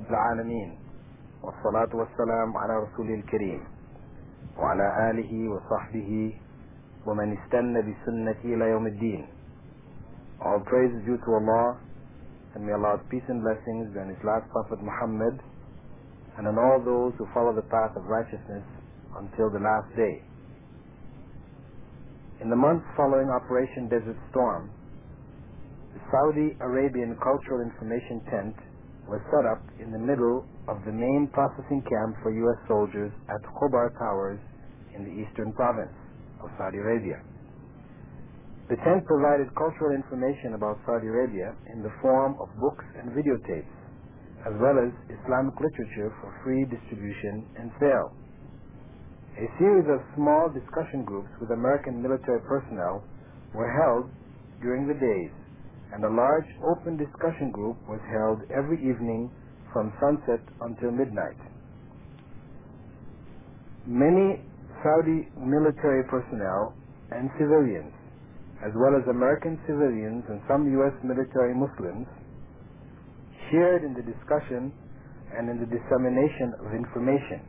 العالمين والصلاة والسلام على رسوله الكريم وعلى آله وصحبه ومن استنى بسنته إلى يوم الدين. All praise is due to Allah, and may Allah's peace and blessings be on His last Prophet Muhammad and on all those who follow the path of righteousness until the last day. In the months following Operation Desert Storm, the Saudi Arabian Cultural Information Tent was set up in the middle of the main processing camp for U.S. soldiers at Khobar Towers in the eastern province of Saudi Arabia. The tent provided cultural information about Saudi Arabia in the form of books and videotapes, as well as Islamic literature for free distribution and sale. A series of small discussion groups with American military personnel were held during the days, and a large open discussion group was held every evening from sunset until midnight. Many Saudi military personnel and civilians, as well as American civilians and some U.S. military Muslims, shared in the discussion and in the dissemination of information.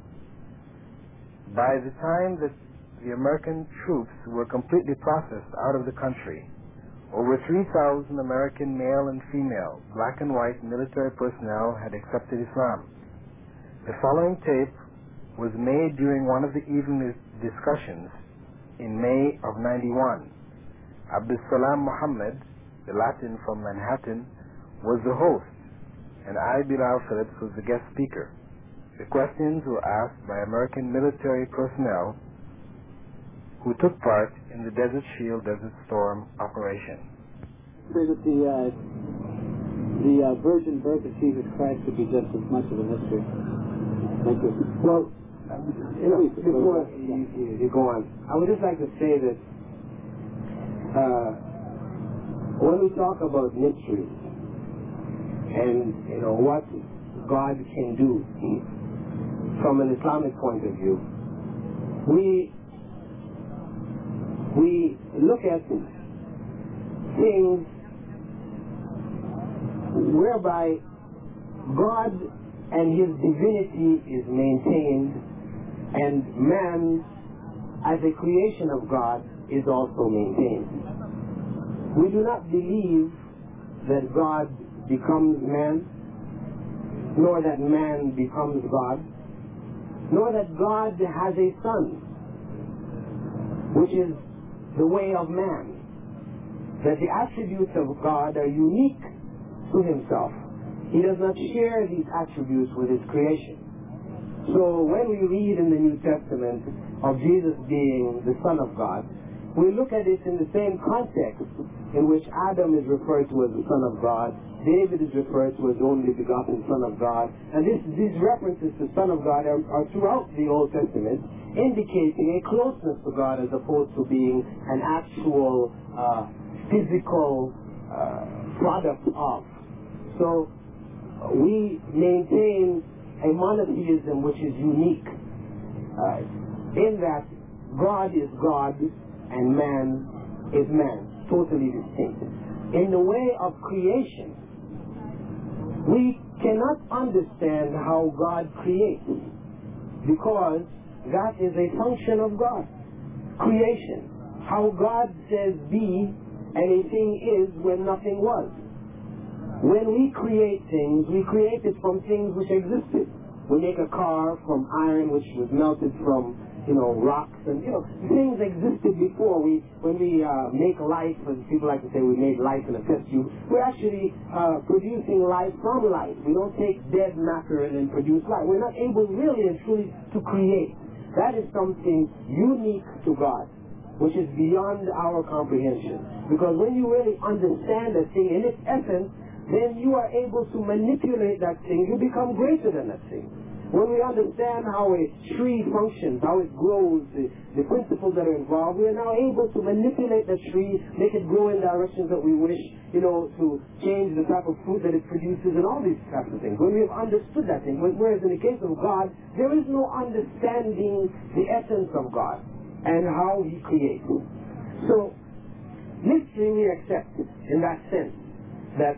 By the time that the American troops were completely processed out of the country, over 3,000 American male and female, black and white military personnel had accepted Islam. The following tape was made during one of the evening discussions in May of '91. Abdus Salam Muhammad, the Latin from Manhattan, was the host, and I, Bilal Phillips, was the guest speaker. The questions were asked by American military personnel who took part in the Desert Shield, Desert Storm operation. Say that the virgin birth of Jesus Christ would be just as much of a mystery. Thank you. Well, before you go on, I would just like to say that when we talk about mysteries and what God can do from an Islamic point of view, we look at things whereby God and His divinity is maintained, and man as a creation of God is also maintained. We do not believe that God becomes man, nor that man becomes God, nor that God has a son, which is the way of man. That the attributes of God are unique to Himself. He does not share these attributes with His creation. So when we read in the New Testament of Jesus being the Son of God, we look at it in the same context in which Adam is referred to as the Son of God, David is referred to as the only begotten Son of God, and these references to Son of God are throughout the Old Testament, indicating a closeness to God as opposed to being an actual physical product of. So we maintain a monotheism which is unique in that God is God and man is man, totally distinct. In the way of creation, we cannot understand how God creates, because that is a function of God. Creation, how God says be, and a thing is when nothing was. When we create things, we create it from things which existed. We make a car from iron which was melted from rocks, and things existed before. When we make life, as people like to say, we made life in a test tube, we're actually producing life from life. We don't take dead matter and then produce life. We're not able really and truly to create. That is something unique to God, which is beyond our comprehension. Because when you really understand a thing in its essence, then you are able to manipulate that thing. You become greater than that thing. When we understand how a tree functions, how it grows, the principles that are involved, we are now able to manipulate the tree, make it grow in directions that we wish, to change the type of fruit that it produces and all these types of things. When we have understood that thing, whereas in the case of God, there is no understanding the essence of God and how He creates. So, mystery we accept in that sense, that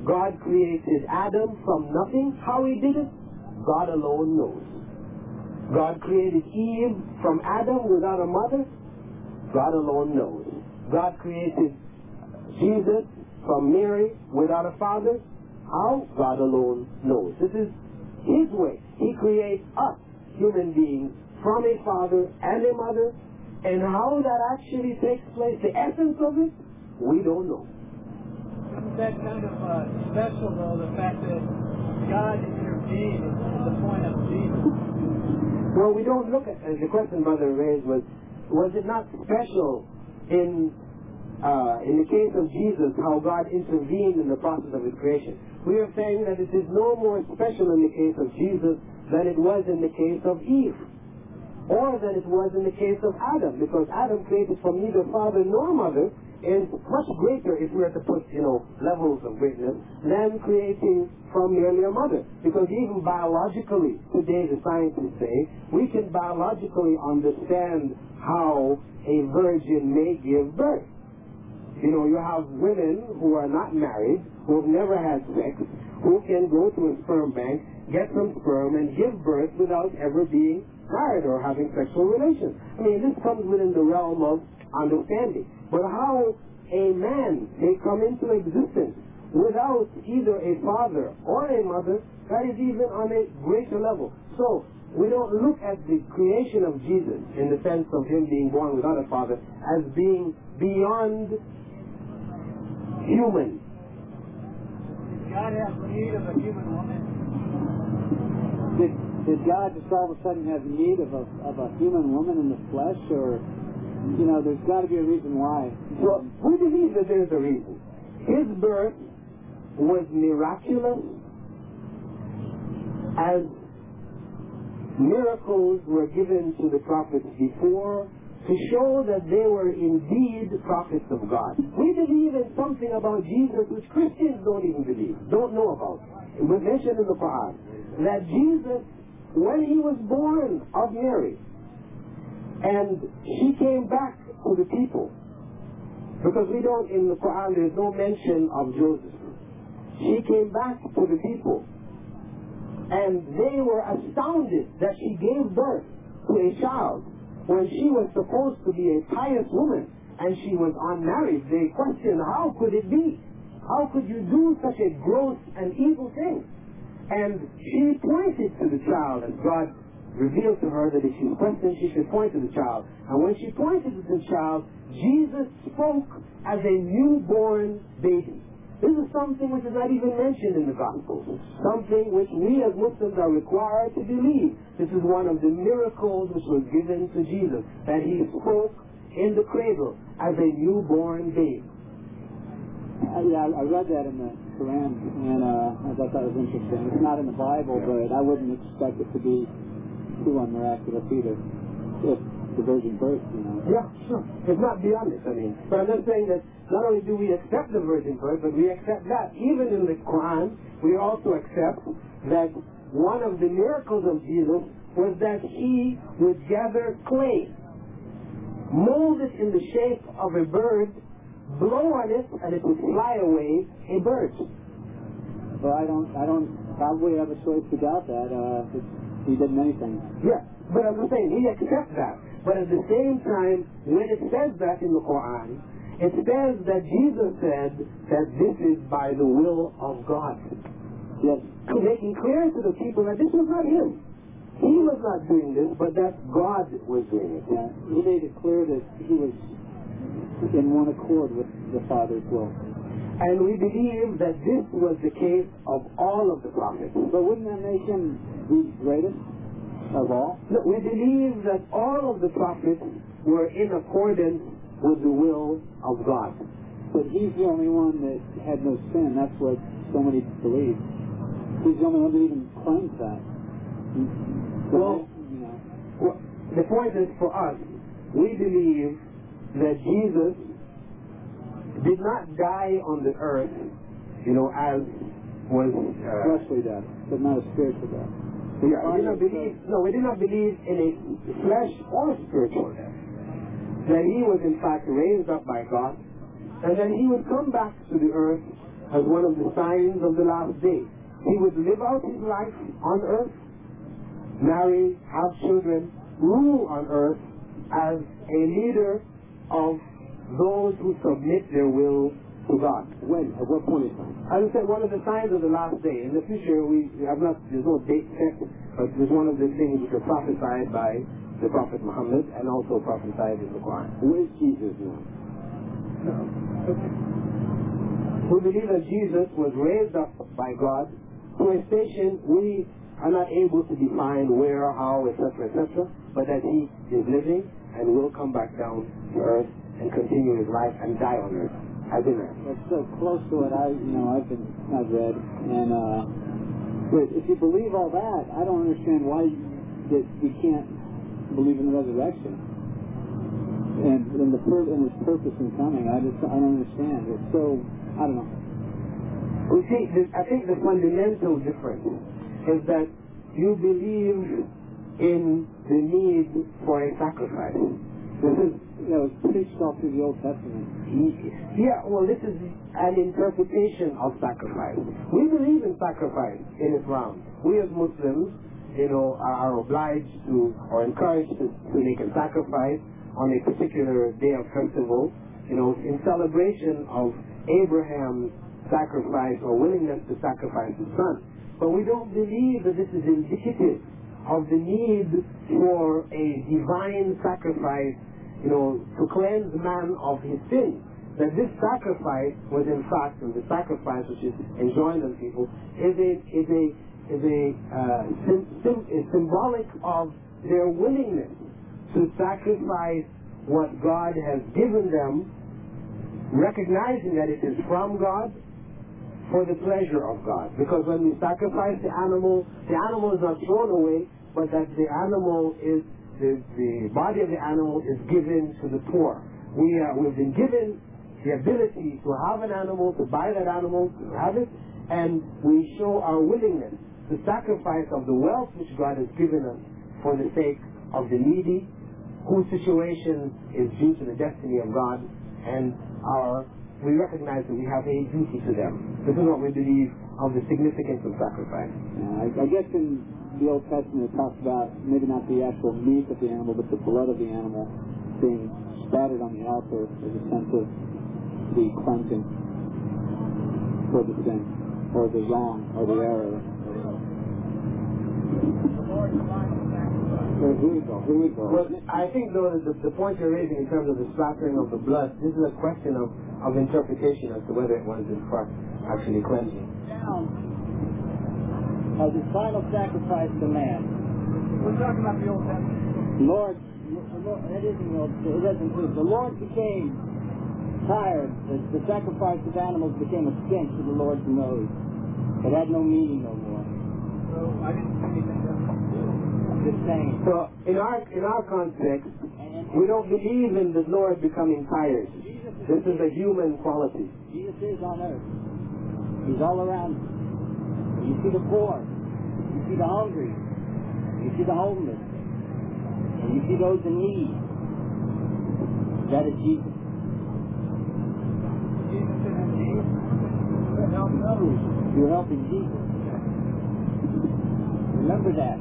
God created Adam from nothing. How he did it, God alone knows. God created Eve from Adam without a mother. God alone knows. God created Jesus from Mary without a father. How? God alone knows. This is his way. He creates us, human beings, from a father and a mother. And how that actually takes place, the essence of it, we don't know. Isn't that kind of special, though, the fact that God intervened at the point of Jesus? Well, we don't look at, as the question Brother raised was it not special in the case of Jesus, how God intervened in the process of his creation? We are saying that it is no more special in the case of Jesus than it was in the case of Eve, or than it was in the case of Adam, because Adam created from neither father nor mother is much greater, if we were to put, levels of greatness, than creating from merely a mother. Because even biologically, today the scientists say, we can biologically understand how a virgin may give birth. You have women who are not married, who have never had sex, who can go to a sperm bank, get some sperm, and give birth without ever being married or having sexual relations. I mean, this comes within the realm of understanding. But how a man may come into existence without either a father or a mother, that is even on a greater level. So, we don't look at the creation of Jesus in the sense of him being born without a father as being beyond human. Does God have need of a human woman? Did God just all of a sudden have need of a human woman in the flesh, or there's got to be a reason why? Well, we believe that there's a reason. His birth was miraculous, as miracles were given to the prophets before to show that they were indeed prophets of God. We believe in something about Jesus which Christians don't even believe, don't know about. It was mentioned in the Quran that Jesus, when he was born of Mary, and she came back to the people, because we don't, in the Quran, there's no mention of Joseph. She came back to the people, and they were astounded that she gave birth to a child when she was supposed to be a pious woman and she was unmarried. They questioned, how could it be? How could you do such a gross and evil thing? And she pointed to the child, as God revealed to her that if she was questioned, she should point to the child. And when she pointed to the child, Jesus spoke as a newborn baby. This is something which is not even mentioned in the Gospels. Something which we as Muslims are required to believe. This is one of the miracles which was given to Jesus, that he spoke in the cradle as a newborn baby. I read that in the Quran, and I thought that was interesting. It's not in the Bible, but I wouldn't expect it to be too miraculous either. If the virgin birth, Yeah, sure. It's not beyond it, But I'm just saying that not only do we accept the virgin birth, but we accept that. Even in the Quran, we also accept that one of the miracles of Jesus was that he would gather clay, mold it in the shape of a bird, blow on it, and it would fly away a bird. Well, I don't probably have a choice to doubt that. He did many things. Yeah, but I'm just saying, he accepts that. But at the same time, when it says that in the Quran, it says that Jesus said that this is by the will of God. Yes. Making clear to the people that this was not him. He was not doing this, but that God was doing it. Yeah. He made it clear that he was in one accord with the Father's will. And we believe that this was the case of all of the prophets. But wouldn't that make him the greatest of all? No, we believe that all of the prophets were in accordance with the will of God. But he's the only one that had no sin. That's what so many believe. He's the only one that even claims that. Well, the point is, for us, we believe that Jesus did not die on the earth, as was fleshly death, but not a spiritual death. Yeah, we did not believe in a flesh or spiritual death. That he was in fact raised up by God, and then he would come back to the earth as one of the signs of the last day. He would live out his life on earth, marry, have children, rule on earth as a leader of those who submit their will to God. When? At what point in time? As I said, one of the signs of the last day. In the future, there's no date set, but it's one of the things which are prophesied by the Prophet Muhammad and also prophesied in the Quran. Where is Jesus now? We believe that Jesus was raised up by God to a station we are not able to define where, how, etc., etc., but that he is living and will come back down to earth and continue his life and die on earth as in earth. That's so close to what I've read, and but if you believe all that, I don't understand why that we can't believe in the resurrection and in his purpose in coming. I don't understand. It's so, I don't know. We see, I think the fundamental difference is that you believe in the need for a sacrifice. This is, it was preached all through the Old Testament. Yeah, well, this is an interpretation of sacrifice. We believe in sacrifice in Islam. We as Muslims, are obliged to or encouraged to make a sacrifice on a particular day of festival, in celebration of Abraham's sacrifice or willingness to sacrifice his son. But we don't believe that this is indicative of the need for a divine sacrifice, to cleanse man of his sins. That this sacrifice was in fact, the sacrifice which is enjoined on people, is symbolic of their willingness to sacrifice what God has given them, recognizing that it is from God, for the pleasure of God. Because when we sacrifice the animal is not thrown away, but that the animal is, the body of the animal is given to the poor. We've been given the ability to have an animal, to buy that animal, to have it, and we show our willingness to sacrifice of the wealth which God has given us for the sake of the needy, whose situation is due to the destiny of God, and we recognize that we have a duty to them. This is what we believe of the significance of sacrifice. I guess in the Old Testament it talks about maybe not the actual meat of the animal, but the blood of the animal being spattered on the altar as a sense of the cleansing for the sin, or the wrong, or the error. Here we go. Well, I think, though, that the point you're raising in terms of the splattering of the blood, this is a question of interpretation as to whether it was in fact actually cleansing. Down of the final sacrifice of man. We're talking about the Old Testament. Lord, that isn't the Old Testament. It doesn't include. The Lord became tired. The sacrifice of animals became a stench to the Lord's nose. It had no meaning no more. So I didn't see anything else. Just saying. So in our context, we don't believe in the Lord becoming tired. This is a human quality. Jesus is on earth. He's all around us. You see the poor. You see the hungry. You see the homeless. And you see those in need. That is Jesus. Jesus is in need. We're helping others. You're helping Jesus. Remember that.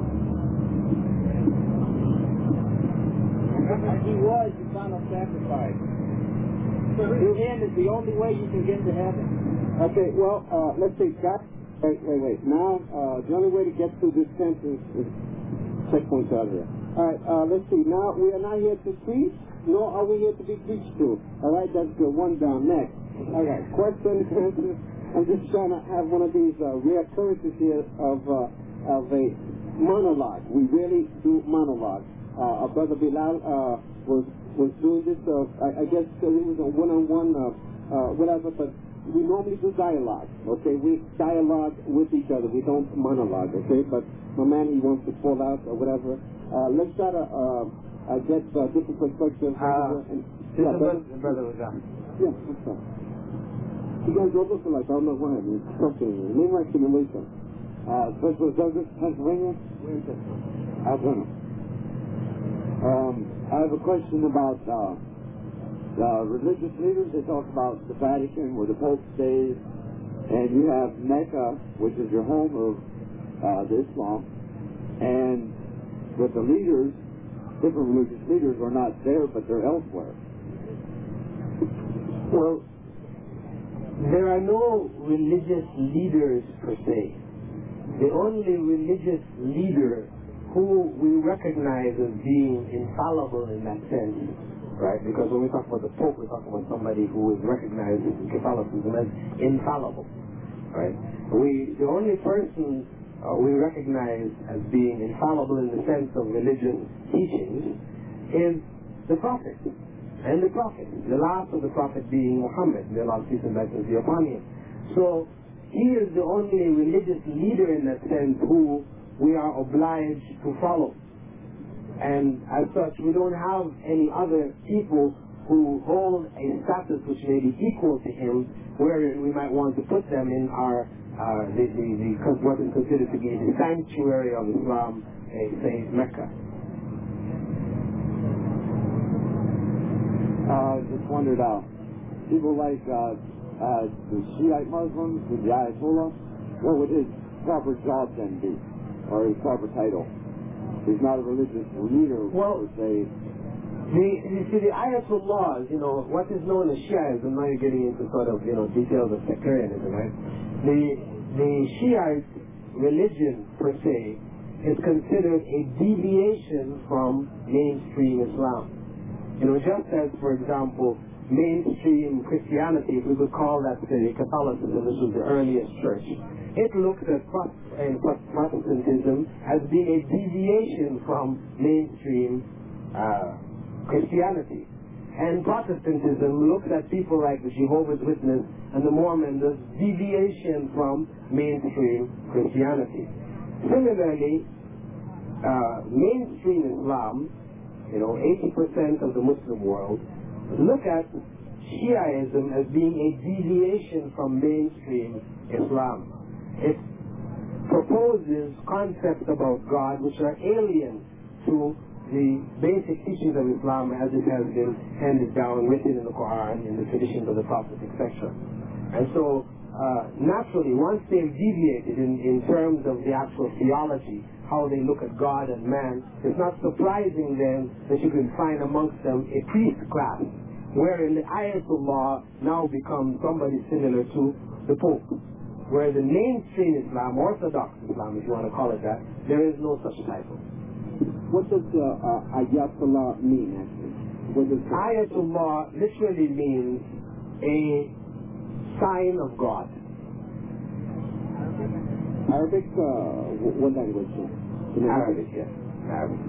He was the final sacrifice. Through him is the only way you can get to heaven. Okay, well, let's see. Wait. Now, the only way to get through this sentence is checkpoints out here. All right, let's see. Now, we are not here to preach, nor are we here to be preached to. All right, that's good. One down. Next. All right, question and answer. I'm just trying to have one of these rare occurrences here of a monologue. We really do monologue. Our brother Bilal was doing this. I guess it was a one-on-one, whatever. But we normally do dialogue. Okay, we dialogue with each other. We don't monologue. Okay, but my man, he wants to fall out or whatever. Let's try to get different perspectives. Brother was out. Yeah, what's up? You guys are looking like I don't know what happened. Something. Name like simulation. Special Douglas, Pennsylvania. Where is that? Alabama. I have a question about religious leaders, they talk about the Vatican, where the Pope stays, and you have Mecca, which is your home of Islam, and with the leaders, different religious leaders are not there, but they're elsewhere. Well, there are no religious leaders per se. The only religious leader who we recognize as being infallible in that sense, right? Because when we talk about the Pope, we're talking about somebody who is recognized in Catholicism as infallible, right? The only person we recognize as being infallible in the sense of religious teachings is the Prophet. And the Prophet, the last of the Prophet being Muhammad, may Allah's peace and blessings be upon him. So he is the only religious leader in that sense who we are obliged to follow. And as such, we don't have any other people who hold a status which may be equal to him, where we might want to put them in our what is considered to be the sanctuary of Islam, say Mecca. Just wondered out. People like the Shiite Muslims, with the Ayatollah, what would his proper job then be, or his proper title? He's not a religious leader, per se. You see, the Ayatollahs, what is known as Shiism, now you're getting into sort of, details of sectarianism, right? The Shiite religion, per se, is considered a deviation from mainstream Islam. Just as, for example, mainstream Christianity, if we could call that today Catholicism, this was the earliest church, it looks at Protestantism as being a deviation from mainstream Christianity. And Protestantism looks at people like the Jehovah's Witness and the Mormons as deviation from mainstream Christianity. Similarly, mainstream Islam, 80% of the Muslim world, look at Shiaism as being a deviation from mainstream Islam. It proposes concepts about God which are alien to the basic teachings of Islam as it has been handed down, written in the Quran, in the traditions of the Prophet, etc. And so, naturally, once they've deviated in terms of the actual theology, how they look at God and man, it's not surprising then that you can find amongst them a priest class, wherein the Ayatollah now becomes somebody similar to the Pope. Where the mainstream Islam, Orthodox Islam, if you want to call it that, there is no such title. What does Ayatollah mean, actually? Ayatollah literally means a sign of God. Arabic? What language? Arabic, yes. Arabic.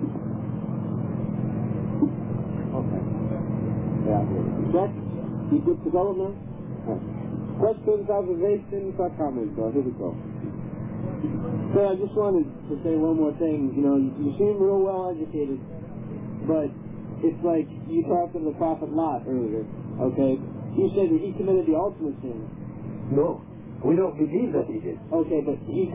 Okay. Yeah. Next, you good to go now? Questions, observations, or comments? Here we go. So I just wanted to say one more thing. You seem real well educated, but it's like you talked of the Prophet Lot earlier, okay? You said that he committed the ultimate sin. No, we don't believe that he did. Okay, but he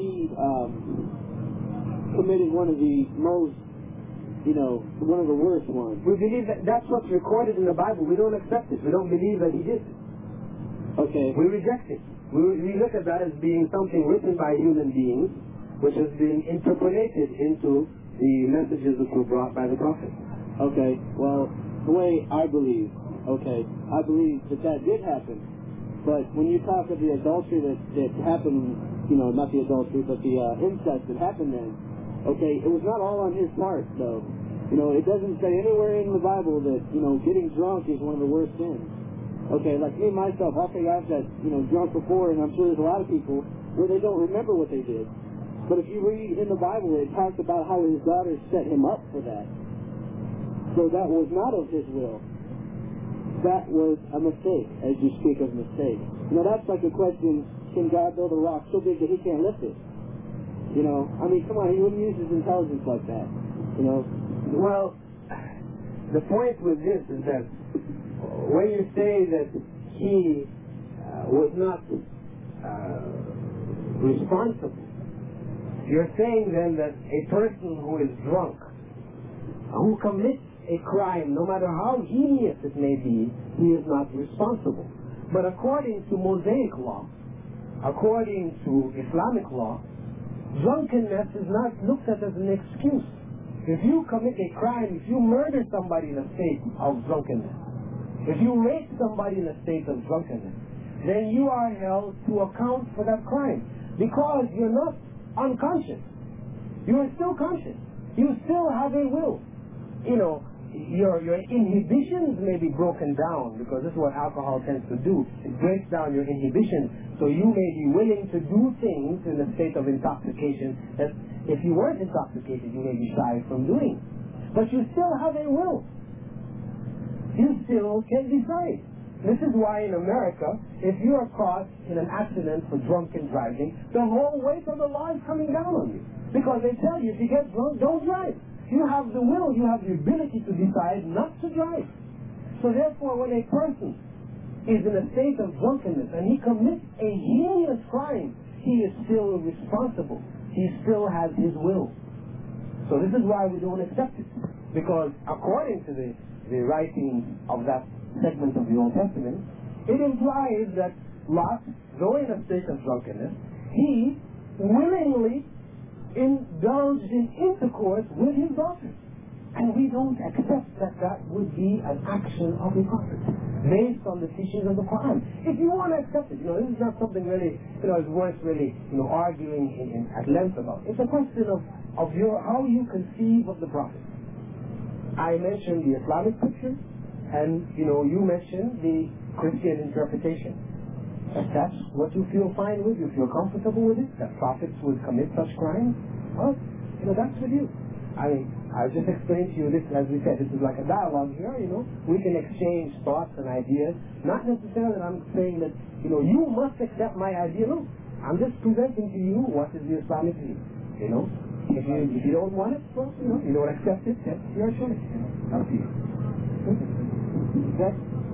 committed one of the most, one of the worst ones. We believe that that's what's recorded in the Bible. We don't accept it. We don't believe that he did. Okay. We reject it. We look at that as being something written by human beings, which has been interpolated into the messages that were brought by the Prophet. Okay, well, the way I believe, I believe that did happen. But when you talk of the adultery that happened, not the adultery, but the incest that happened then, it was not all on his part, though. It doesn't say anywhere in the Bible that, getting drunk is one of the worst sins. Okay, like me, myself, I'll say I've got, drunk before, and I'm sure there's a lot of people where they don't remember what they did. But if you read in the Bible, it talks about how his daughter set him up for that. So that was not of his will. That was a mistake, as you speak of mistake. That's like a question, can God build a rock so big that he can't lift it? Come on, he wouldn't use his intelligence like that. Well, the point with this is that when you say that he was not responsible, you're saying then that a person who is drunk, who commits a crime, no matter how heinous it may be, he is not responsible. But according to Mosaic law, according to Islamic law, drunkenness is not looked at as an excuse. If you commit a crime, if you murder somebody in a state of drunkenness, if you rape somebody in a state of drunkenness, then you are held to account for that crime because you're not unconscious. You are still conscious. You still have a will. You know, your inhibitions may be broken down because this is what alcohol tends to do. It breaks down your inhibitions. So you may be willing to do things in a state of intoxication that if you weren't intoxicated, you may be shy from doing. But you still have a will. You still can decide. This is why in America, if you are caught in an accident for drunken driving, the whole weight of the law is coming down on you. Because they tell you, if you get drunk, don't drive. You have the will, you have the ability to decide not to drive. So therefore, when a person is in a state of drunkenness and he commits a heinous crime, he is still responsible. He still has his will. So this is why we don't accept it. Because according to the writings of that segment of the Old Testament, it implies that Lot, though in a state of drunkenness, he willingly indulged in intercourse with his daughter. And we don't accept that that would be an action of a prophet based on the teachings of the Quran. If you want to accept it, this is not something really, is worth really, arguing at length about. It's a question of how you conceive of the prophet. I mentioned the Islamic picture, and, you mentioned the Christian interpretation. If that's what you feel fine with, you feel comfortable with it, that prophets would commit such crimes, well, that's with you. I just explained to you this, as we said, this is like a dialogue here, We can exchange thoughts and ideas. Not necessarily that I'm saying that, you must accept my idea. No. I'm just presenting to you what is the Islamic view, If you don't want it, well, you don't accept it, that's your choice, Up to you. Okay.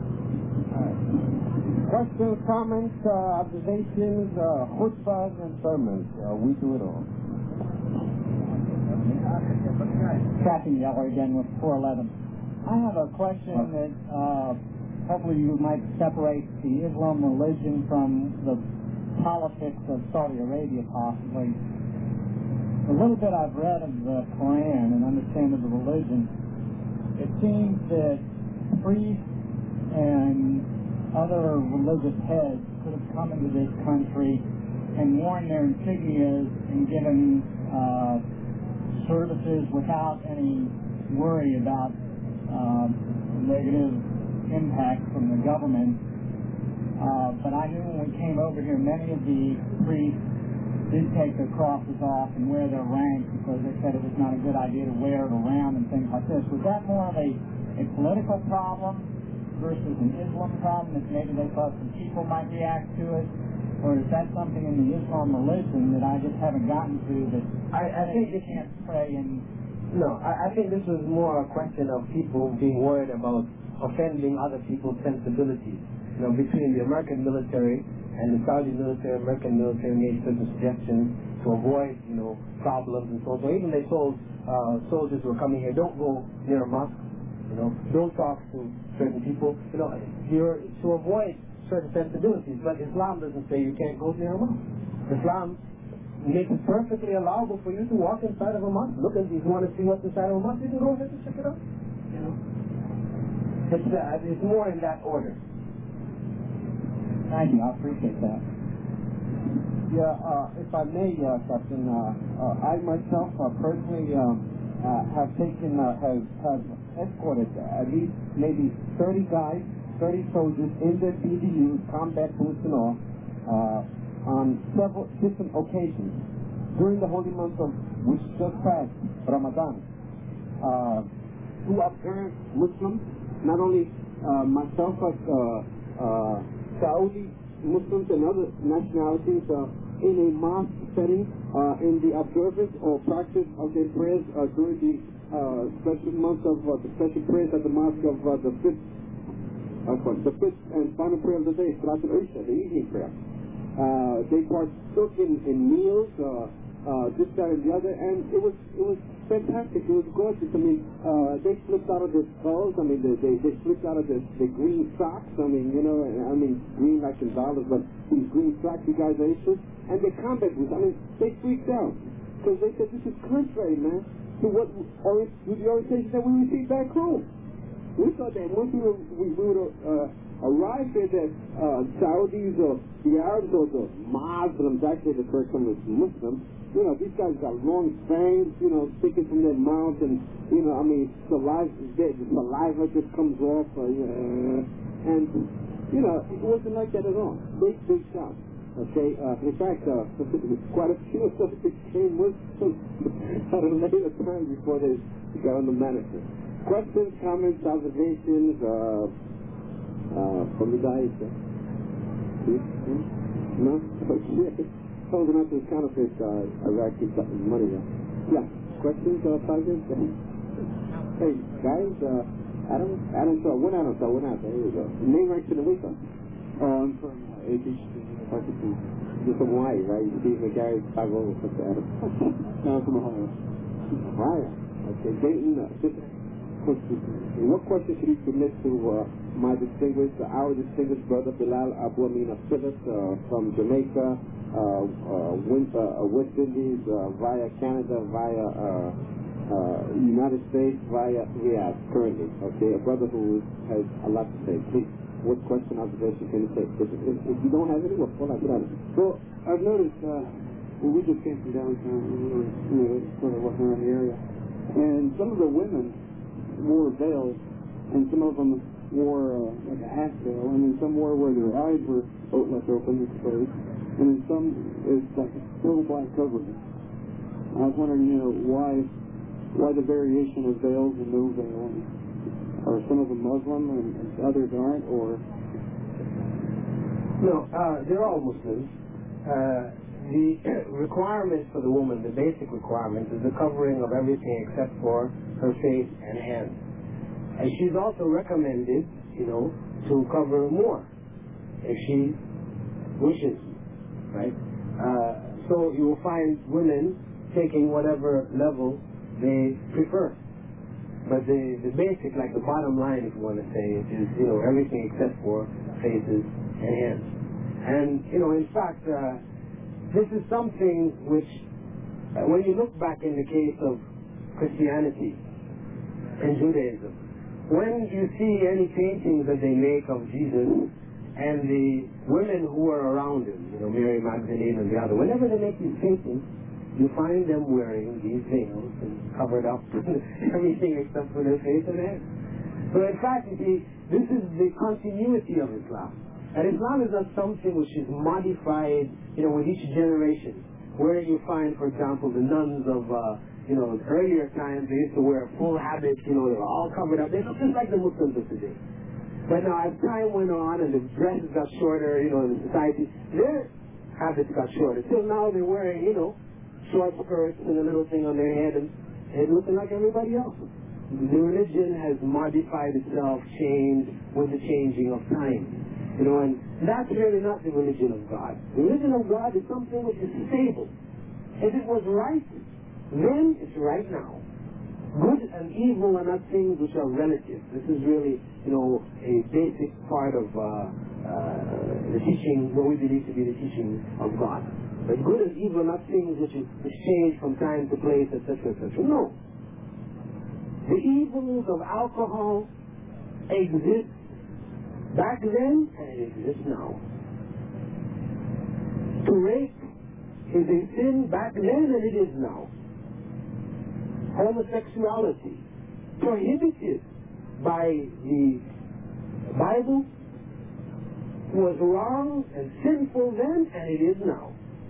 Questions, comments, observations, khutbahs, and sermons. We do it all. Captain Yeller again with 411. I have a question that hopefully you might separate the Islam religion from the politics of Saudi Arabia possibly. A little bit I've read of the Quran and understand of the religion. It seems that priests and other religious heads could have come into this country and worn their insignias and given services without any worry about negative impact from the government. But I knew when we came over here, many of the priests did take their crosses off and wear their ranks because they said it was not a good idea to wear it around and things like this. Was that more of a political problem versus an Islam problem that maybe they thought some people might react to it? Or is that something in the Islam religion that I just haven't gotten to that I think you can't pray and... No, I think this was more a question of people being worried about offending other people's sensibilities. Between the American military and the Saudi military, American military made certain suggestions to avoid, problems and so on. So even they told soldiers who were coming here, don't go near a mosque, don't talk to certain people, you're to avoid certain sensibilities. But Islam doesn't say you can't go near a mosque. Islam makes it perfectly allowable for you to walk inside of a mosque. Look, if you want to see what's inside of a mosque, you can go ahead and check it out. It's more in that order. Thank you. I appreciate that. Yeah, if I may, Captain, I myself personally have taken, have escorted at least maybe 30 guys, 30 soldiers in the BDUs, combat boots and all, on several different occasions during the holy month of which just passed, Ramadan, to observe Muslims, not only myself but Saudi Muslims and other nationalities in a mosque setting in the observance or practice of their prayers during the special month of the special prayers at the mosque of the fifth and final prayer of the day, Salat al-Isha, the evening prayer. They partook in meals, this, that, and the other, and it was fantastic. It was gorgeous. I mean, they slipped out of their skulls. I mean, they slipped out of the green socks. I mean, you know, green like in dollars, but these green socks you guys are issued, and their combat boots. I mean, they freaked out because they said this is contrary, man, to the orientation that we received back home. We thought that once we would arrive there, that Saudis or the Arabs or the Muslims, actually the first one was Muslims, you know, these guys got long fangs, you know, sticking from their mouths, and, you know, I mean, the saliva just comes off, and, you know, it wasn't like that at all. They freaked out. Okay, in fact, quite a few of them became Muslims at a later time before they got on the manifest. Questions, comments, observations from the guys? No? Okay. Holding up to the counterfeit, Iraq keeps up the money there. Yeah. Questions, Sergeant? Hey, guys, Adam Shaw. One Adam Shaw. There you go. Name right to the week on. I'm from APC. You're from Hawaii, right? Steve McGarry, 5 over for Adam. No, I'm from Ohio. Ohio. Okay. Dayton, what question should you submit to our distinguished brother Bilal Abu Amin of Phillips from Jamaica, West Indies, via Canada, via United States, via Riyadh currently? Okay, a brother who has a lot to say. Please, what question, observation can you take? If you don't have any, we'll pull out the other. Well, I've noticed, we just came from downtown, we were, sort of walking around the area, and some of the women wore veils, and some of them wore like a half veil, and then some wore where their eyes were left open, exposed, and then some is like a total black covering. I was wondering, why the variation of veils and no veil? Are some of them Muslim and others aren't, or? No, they're all Muslims. The requirements for the woman, the basic requirement, is the covering of everything except for her face and hands. And she's also recommended, to cover more if she wishes, right? So you will find women taking whatever level they prefer. But the basic, like the bottom line, if you want to say, is, everything except for faces and hands. And, in fact, this is something which, when you look back in the case of Christianity and Judaism, when you see any paintings that they make of Jesus and the women who are around him, Mary Magdalene and the other, whenever they make these paintings, you find them wearing these veils and covered up everything except for their face and hands. So in fact, you see, this is the continuity of Islam. And Islam is not something which is modified, with each generation. Where you find, for example, the nuns of, earlier times, they used to wear full habits, they were all covered up. They look just like the Muslims of today. But now, as time went on and the dresses got shorter, in the society, their habits got shorter. Till now, they're wearing, short skirts and a little thing on their head and looking like everybody else. The religion has modified itself, changed with the changing of time. And that's really not the religion of God. The religion of God is something which is stable. If it was right, then it's right now. Good and evil are not things which are relative. This is really, a basic part of the teaching, what we believe to be the teaching of God. But good and evil are not things which change from time to place, etc., etc. No. The evils of alcohol exist back then, and it exists now. To rape is a sin back then, and it is now. Homosexuality, prohibited by the Bible, was wrong and sinful then, and it is now.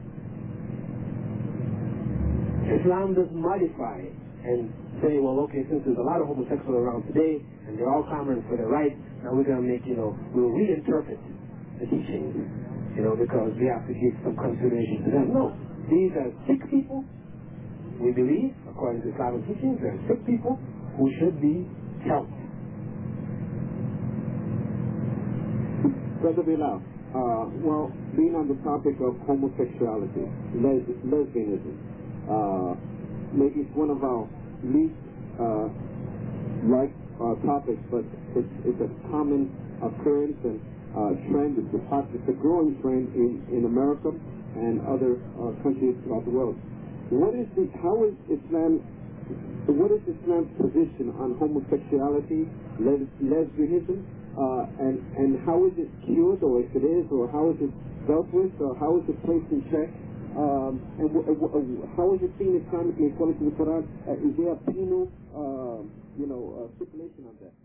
Islam doesn't modify it and say, well, okay, since there's a lot of homosexuals around today, and they're all clamoring for their rights, now we're going to make, we'll reinterpret the teachings, because we have to give some consideration to them. No. These are sick people, we believe, according to Islamic teachings, they're sick people who should be helped. Brother Bilal, being on the topic of homosexuality, lesbianism, maybe it's one of our least liked topics, but it's a common occurrence and trend. It's a growing trend in America and other countries throughout the world. What is Islam's position on homosexuality, lesbianism, and how is it cured, or if it is, or how is it dealt with, or how is it placed in check, and how is it seen Islamically according to the Quran? Is there a penal, stipulation on that?